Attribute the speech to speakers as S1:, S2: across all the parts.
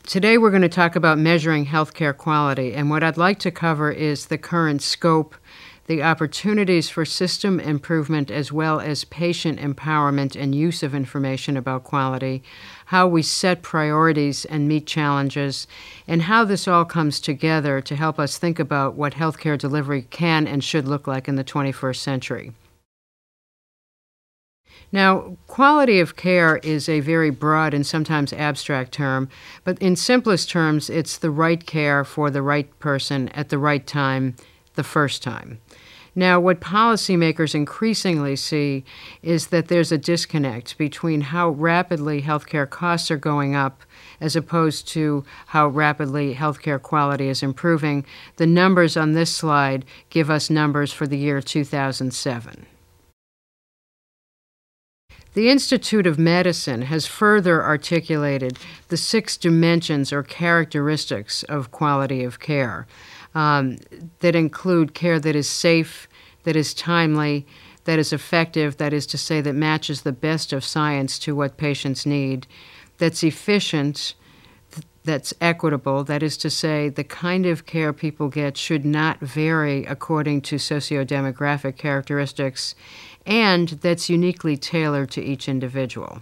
S1: Today we're going to talk about measuring healthcare quality, and what I'd like to cover is the current scope, the opportunities for system improvement, as well as patient empowerment and use of information about quality, how we set priorities and meet challenges, and how this all comes together to help us think about what healthcare delivery can and should look like in the 21st century. Now, quality of care is a very broad and sometimes abstract term, but in simplest terms, it's the right care for the right person at the right time, the first time. Now, what policymakers increasingly see is that there's a disconnect between how rapidly healthcare costs are going up as opposed to how rapidly healthcare quality is improving. The numbers on this slide give us numbers for the year 2007. The Institute of Medicine has further articulated the 6 dimensions or characteristics of quality of care that include care that is safe, that is timely, that is effective, that is to say, that matches the best of science to what patients need, that's efficient, that's equitable, that is to say, the kind of care people get should not vary according to sociodemographic characteristics, and that's uniquely tailored to each individual.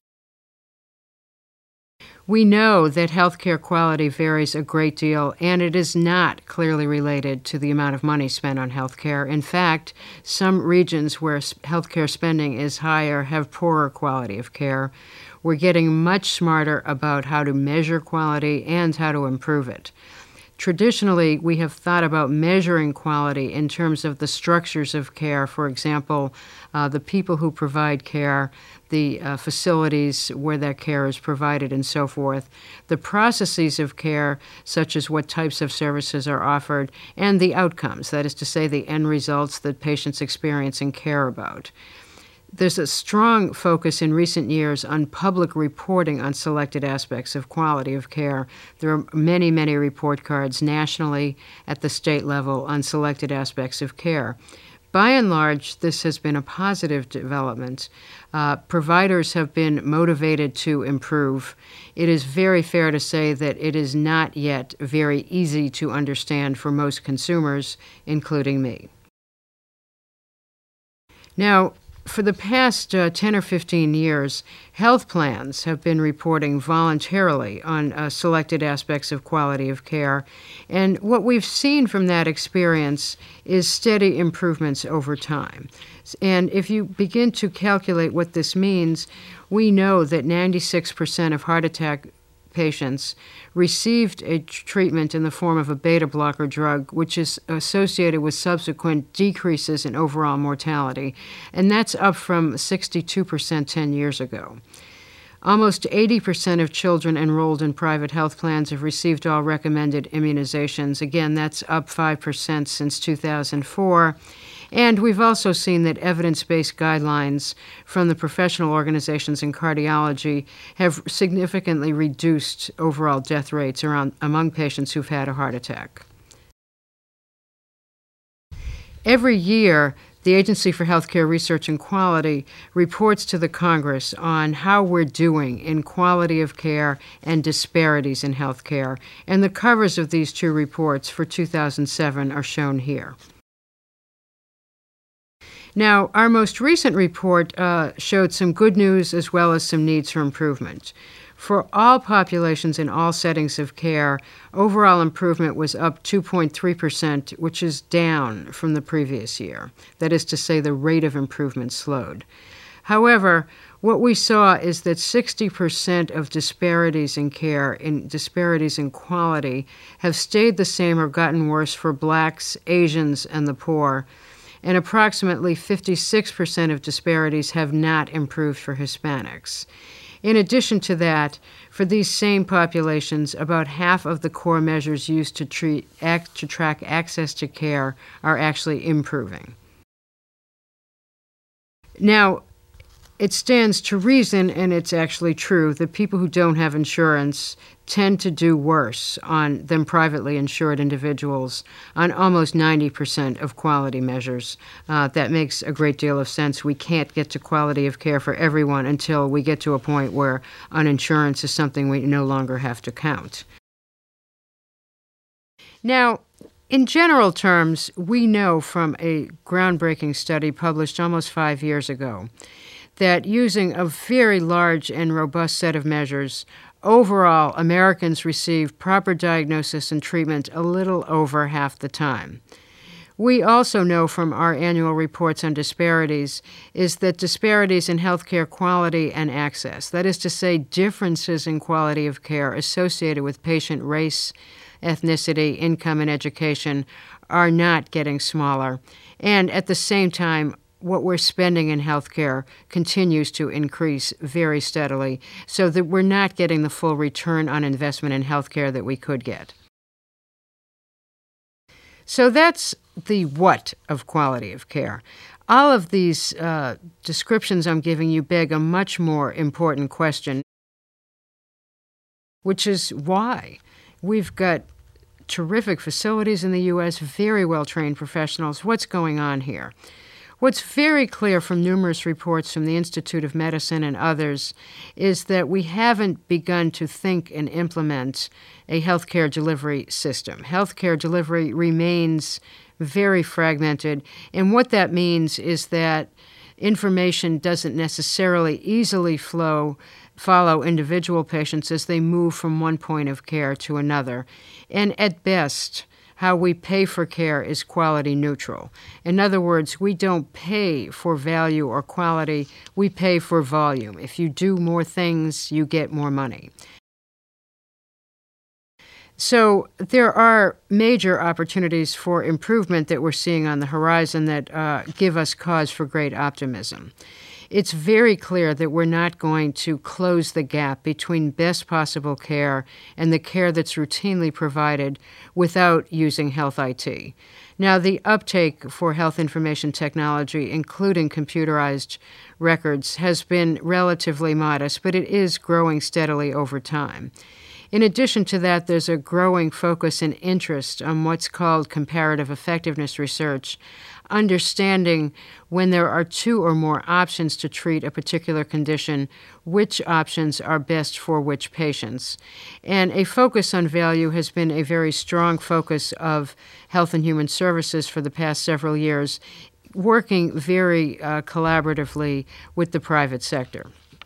S1: We know that healthcare quality varies a great deal, and it is not clearly related to the amount of money spent on healthcare. In fact, some regions where healthcare spending is higher have poorer quality of care. We're getting much smarter about how to measure quality and how to improve it. Traditionally, we have thought about measuring quality in terms of the structures of care, for example, the people who provide care, the facilities where that care is provided, and so forth, the processes of care, such as what types of services are offered, and the outcomes, that is to say, the end results that patients experience and care about. There's a strong focus in recent years on public reporting on selected aspects of quality of care. There are many, many report cards nationally at the state level on selected aspects of care. By and large, this has been a positive development. Providers have been motivated to improve. It is very fair to say that it is not yet very easy to understand for most consumers, including me. Now, for the past 10 or 15 years, health plans have been reporting voluntarily on selected aspects of quality of care, and what we've seen from that experience is steady improvements over time. And if you begin to calculate what this means, we know that 96% of heart attack patients received a treatment in the form of a beta blocker drug, which is associated with subsequent decreases in overall mortality, and that's up from 62% 10 years ago. Almost 80% of children enrolled in private health plans have received all recommended immunizations. Again, that's up 5% since 2004. And we've also seen that evidence-based guidelines from the professional organizations in cardiology have significantly reduced overall death rates among patients who've had a heart attack. Every year, the Agency for Healthcare Research and Quality reports to the Congress on how we're doing in quality of care and disparities in healthcare, and the covers of these 2 reports for 2007 are shown here. Now, our most recent report showed some good news as well as some needs for improvement. For all populations in all settings of care, overall improvement was up 2.3%, which is down from the previous year. That is to say, the rate of improvement slowed. However, what we saw is that 60% of disparities in care, disparities in quality, have stayed the same or gotten worse for Blacks, Asians, and the poor, and approximately 56% of disparities have not improved for Hispanics. In addition to that, for these same populations, about half of the core measures used to track access to care are actually improving. Now, it stands to reason, and it's actually true, that people who don't have insurance tend to do worse than privately insured individuals on almost 90% of quality measures. That makes a great deal of sense. We can't get to quality of care for everyone until we get to a point where uninsurance is something we no longer have to count. Now, in general terms, we know from a groundbreaking study published almost 5 years ago that using a very large and robust set of measures, overall, Americans receive proper diagnosis and treatment a little over half the time. We also know from our annual reports on disparities is that disparities in healthcare quality and access, that is to say, differences in quality of care associated with patient race, ethnicity, income, and education, are not getting smaller. And at the same time, what we're spending in healthcare continues to increase very steadily, so that we're not getting the full return on investment in healthcare that we could get. So that's the what of quality of care. All of these descriptions I'm giving you beg a much more important question, which is why. We've got terrific facilities in the U.S., very well-trained professionals. What's going on here? What's very clear from numerous reports from the Institute of Medicine and others is that we haven't begun to think and implement a healthcare delivery system. Healthcare delivery remains very fragmented, and what that means is that information doesn't necessarily easily follow individual patients as they move from one point of care to another. And at best, how we pay for care is quality neutral. In other words, we don't pay for value or quality, we pay for volume. If you do more things, you get more money. So there are major opportunities for improvement that we're seeing on the horizon that give us cause for great optimism. It's very clear that we're not going to close the gap between best possible care and the care that's routinely provided without using health IT. Now, the uptake for health information technology, including computerized records, has been relatively modest, but it is growing steadily over time. In addition to that, there's a growing focus and interest on what's called comparative effectiveness research, understanding when there are two or more options to treat a particular condition, which options are best for which patients. And a focus on value has been a very strong focus of Health and Human Services for the past several years, working very collaboratively with the private sector.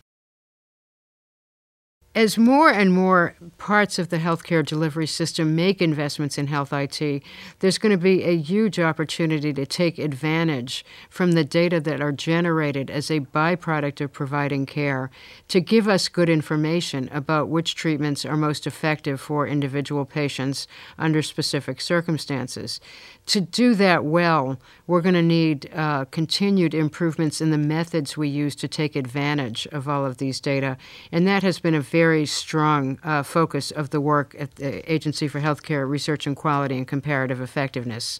S1: As more and more parts of the healthcare delivery system make investments in health IT, there's going to be a huge opportunity to take advantage from the data that are generated as a byproduct of providing care to give us good information about which treatments are most effective for individual patients under specific circumstances. To do that well, we're going to need continued improvements in the methods we use to take advantage of all of these data, and that has been a very strong focus of the work at the Agency for Healthcare Research and Quality and Comparative Effectiveness.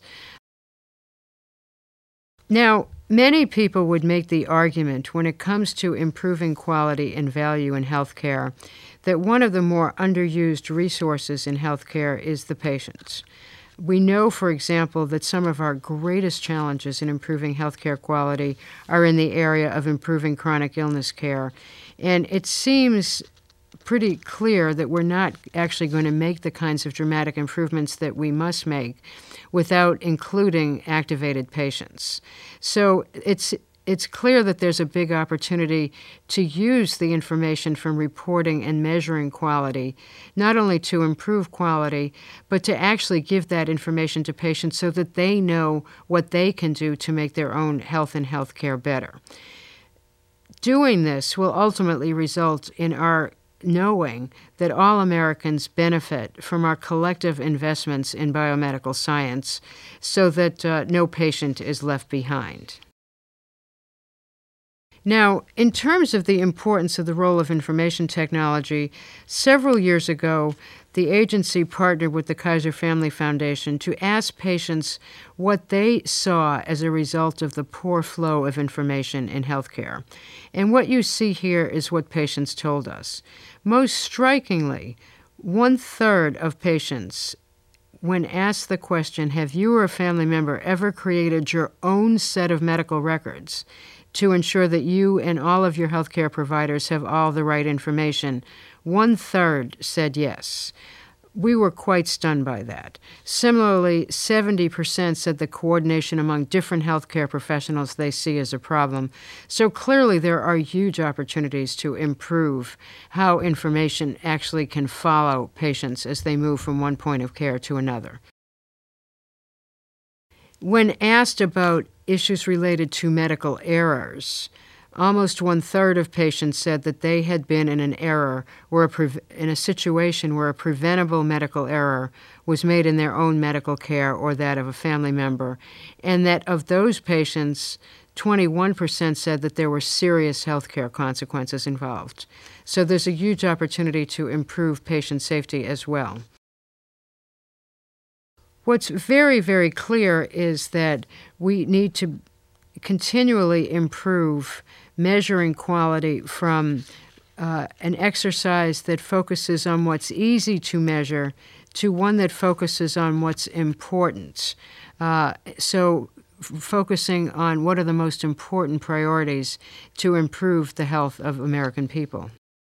S1: Now, many people would make the argument when it comes to improving quality and value in healthcare that one of the more underused resources in healthcare is the patients. We know, for example, that some of our greatest challenges in improving healthcare quality are in the area of improving chronic illness care. And it seems pretty clear that we're not actually going to make the kinds of dramatic improvements that we must make without including activated patients. So it's clear that there's a big opportunity to use the information from reporting and measuring quality, not only to improve quality, but to actually give that information to patients so that they know what they can do to make their own health and health care better. Doing this will ultimately result in our knowing that all Americans benefit from our collective investments in biomedical science so that no patient is left behind. Now, in terms of the importance of the role of information technology, several years ago, the agency partnered with the Kaiser Family Foundation to ask patients what they saw as a result of the poor flow of information in healthcare. And what you see here is what patients told us. Most strikingly, 1/3 of patients, when asked the question, have you or a family member ever created your own set of medical records to ensure that you and all of your healthcare providers have all the right information, 1/3 said yes. We were quite stunned by that. Similarly, 70% said the coordination among different healthcare professionals they see as a problem. So clearly there are huge opportunities to improve how information actually can follow patients as they move from one point of care to another. When asked about issues related to medical errors, almost 1/3 of patients said that they had been in an error or in a situation where a preventable medical error was made in their own medical care or that of a family member, and that of those patients, 21% said that there were serious healthcare consequences involved. So there's a huge opportunity to improve patient safety as well. What's very, very clear is that we need to continually improve measuring quality from an exercise that focuses on what's easy to measure to one that focuses on what's important. Focusing on what are the most important priorities to improve the health of American people.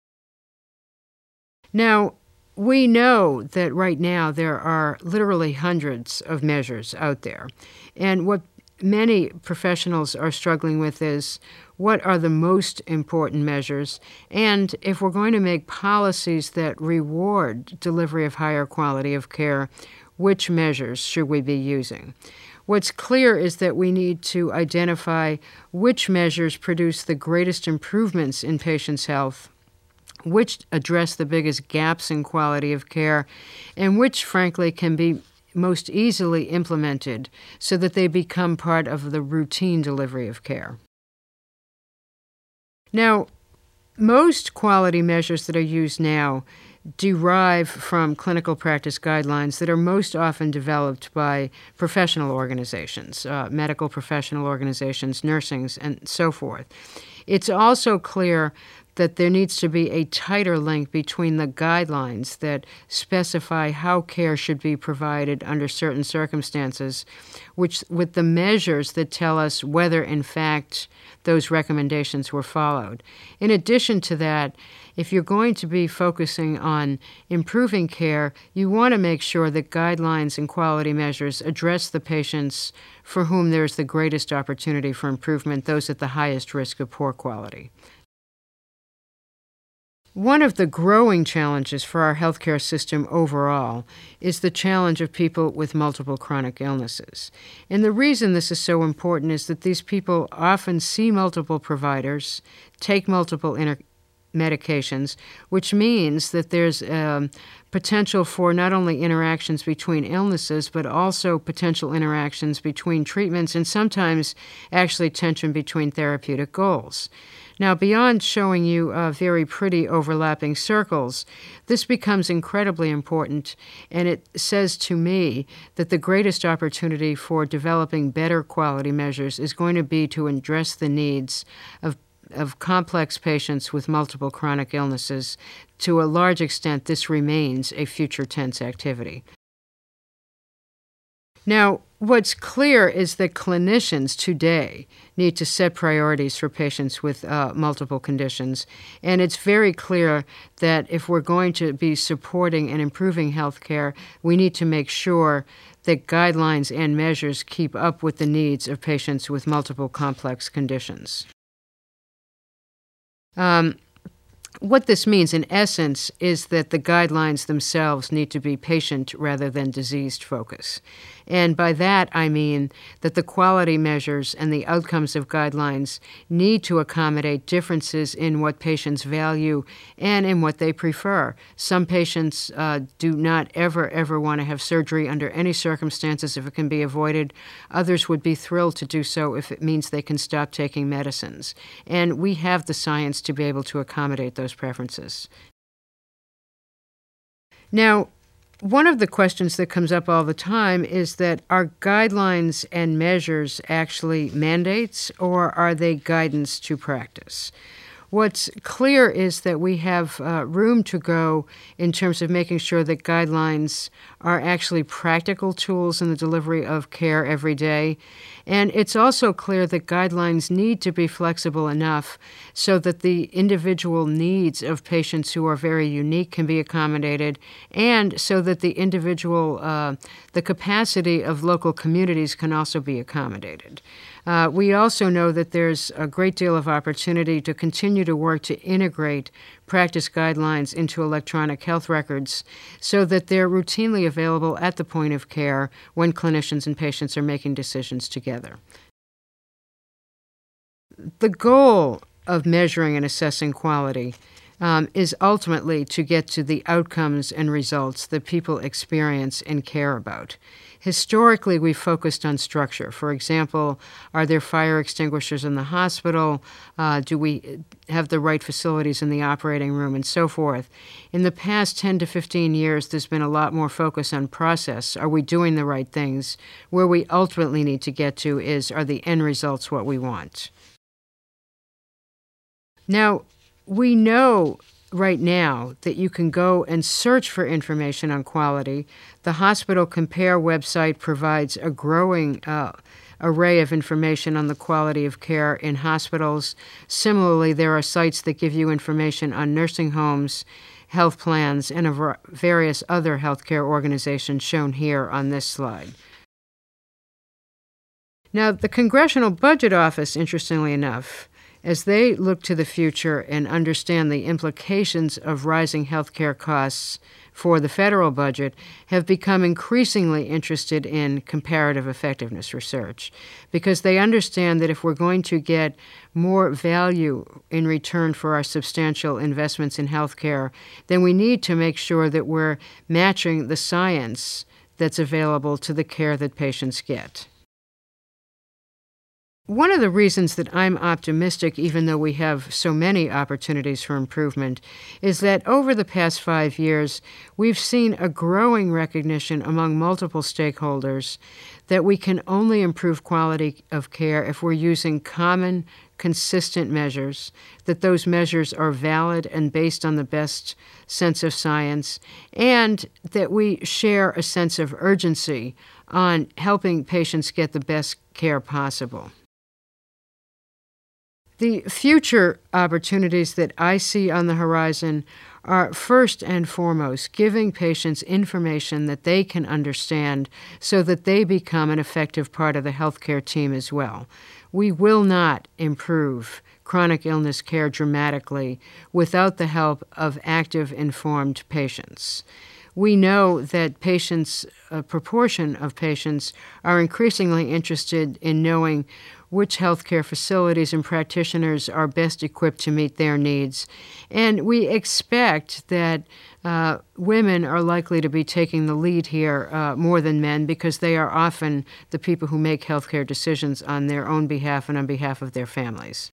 S1: Now, we know that right now there are literally hundreds of measures out there. And what many professionals are struggling with is what are the most important measures, and if we're going to make policies that reward delivery of higher quality of care, which measures should we be using? What's clear is that we need to identify which measures produce the greatest improvements in patients' health, which address the biggest gaps in quality of care, and which, frankly, can be most easily implemented so that they become part of the routine delivery of care. Now, most quality measures that are used now derive from clinical practice guidelines that are most often developed by professional organizations, medical professional organizations, nursing, and so forth. It's also clear that there needs to be a tighter link between the guidelines that specify how care should be provided under certain circumstances, with the measures that tell us whether, in fact, those recommendations were followed. In addition to that, if you're going to be focusing on improving care, you want to make sure that guidelines and quality measures address the patients for whom there's the greatest opportunity for improvement, those at the highest risk of poor quality. One of the growing challenges for our healthcare system overall is the challenge of people with multiple chronic illnesses. And the reason this is so important is that these people often see multiple providers, take multiple medications, which means that there's potential for not only interactions between illnesses, but also potential interactions between treatments and sometimes actually tension between therapeutic goals. Now, beyond showing you very pretty overlapping circles, this becomes incredibly important, and it says to me that the greatest opportunity for developing better quality measures is going to be to address the needs of complex patients with multiple chronic illnesses. To a large extent, this remains a future tense activity. Now, what's clear is that clinicians today need to set priorities for patients with multiple conditions, and it's very clear that if we're going to be supporting and improving health care, we need to make sure that guidelines and measures keep up with the needs of patients with multiple complex conditions. What this means, in essence, is that the guidelines themselves need to be patient rather than diseased focused. And by that, I mean that the quality measures and the outcomes of guidelines need to accommodate differences in what patients value and in what they prefer. Some patients do not ever want to have surgery under any circumstances if it can be avoided. Others would be thrilled to do so if it means they can stop taking medicines. And we have the science to be able to accommodate those preferences. Now, one of the questions that comes up all the time is that are guidelines and measures actually mandates, or are they guidance to practice? What's clear is that we have room to go in terms of making sure that guidelines are actually practical tools in the delivery of care every day. And it's also clear that guidelines need to be flexible enough so that the individual needs of patients who are very unique can be accommodated, and so that the the capacity of local communities can also be accommodated. We also know that there's a great deal of opportunity to continue to work to integrate practice guidelines into electronic health records so that they're routinely available at the point of care when clinicians and patients are making decisions together. The goal of measuring and assessing quality is ultimately to get to the outcomes and results that people experience and care about. Historically, we focused on structure. For example, are there fire extinguishers in the hospital? Do we have the right facilities in the operating room, and so forth? In the past 10 to 15 years, there's been a lot more focus on process. Are we doing the right things? Where we ultimately need to get to is, are the end results what we want? Now, we know right now that you can go and search for information on quality. The Hospital Compare website provides a growing array of information on the quality of care in hospitals. Similarly, there are sites that give you information on nursing homes, health plans, and various other healthcare organizations shown here on this slide. Now, the Congressional Budget Office, interestingly enough, as they look to the future and understand the implications of rising healthcare costs for the federal budget, have become increasingly interested in comparative effectiveness research, because they understand that if we're going to get more value in return for our substantial investments in healthcare, then we need to make sure that we're matching the science that's available to the care that patients get. One of the reasons that I'm optimistic, even though we have so many opportunities for improvement, is that over the past 5 years, we've seen a growing recognition among multiple stakeholders that we can only improve quality of care if we're using common, consistent measures, that those measures are valid and based on the best sense of science, and that we share a sense of urgency on helping patients get the best care possible. The future opportunities that I see on the horizon are first and foremost giving patients information that they can understand so that they become an effective part of the healthcare team as well. We will not improve chronic illness care dramatically without the help of active, informed patients. We know that a proportion of patients are increasingly interested in knowing which healthcare facilities and practitioners are best equipped to meet their needs. And we expect that women are likely to be taking the lead here more than men, because they are often the people who make healthcare decisions on their own behalf and on behalf of their families.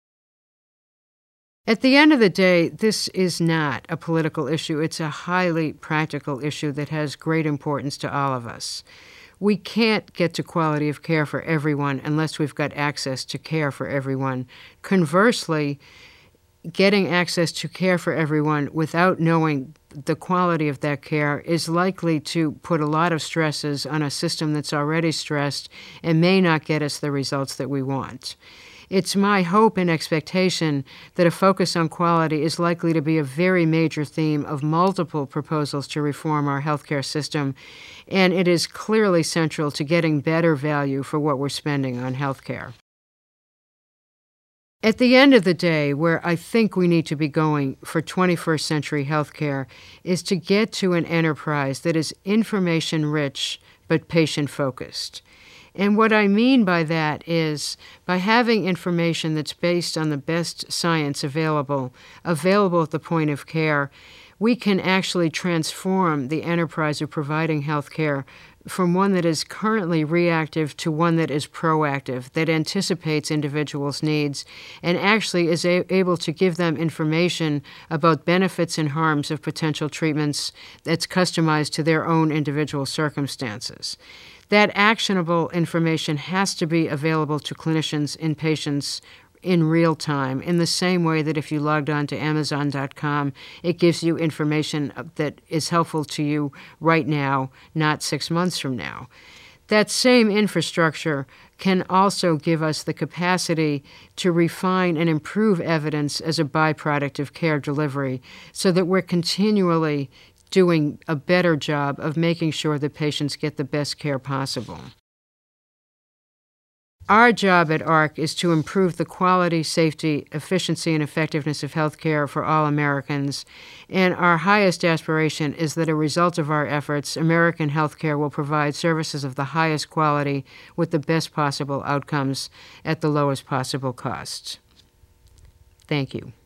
S1: At the end of the day, this is not a political issue. It's a highly practical issue that has great importance to all of us. We can't get to quality of care for everyone unless we've got access to care for everyone. Conversely, getting access to care for everyone without knowing the quality of that care is likely to put a lot of stresses on a system that's already stressed and may not get us the results that we want. It's my hope and expectation that a focus on quality is likely to be a very major theme of multiple proposals to reform our healthcare system, and it is clearly central to getting better value for what we're spending on healthcare. At the end of the day, where I think we need to be going for 21st century healthcare is to get to an enterprise that is information-rich but patient-focused. And what I mean by that is by having information that's based on the best science available at the point of care, we can actually transform the enterprise of providing health care from one that is currently reactive to one that is proactive, that anticipates individuals' needs, and actually is able to give them information about benefits and harms of potential treatments that's customized to their own individual circumstances. That actionable information has to be available to clinicians and patients in real time, in the same way that if you logged on to Amazon.com, it gives you information that is helpful to you right now, not 6 months from now. That same infrastructure can also give us the capacity to refine and improve evidence as a byproduct of care delivery so that we're continually doing a better job of making sure that patients get the best care possible. Our job at AHRQ is to improve the quality, safety, efficiency, and effectiveness of healthcare for all Americans, and our highest aspiration is that a result of our efforts, American healthcare will provide services of the highest quality with the best possible outcomes at the lowest possible cost. Thank you.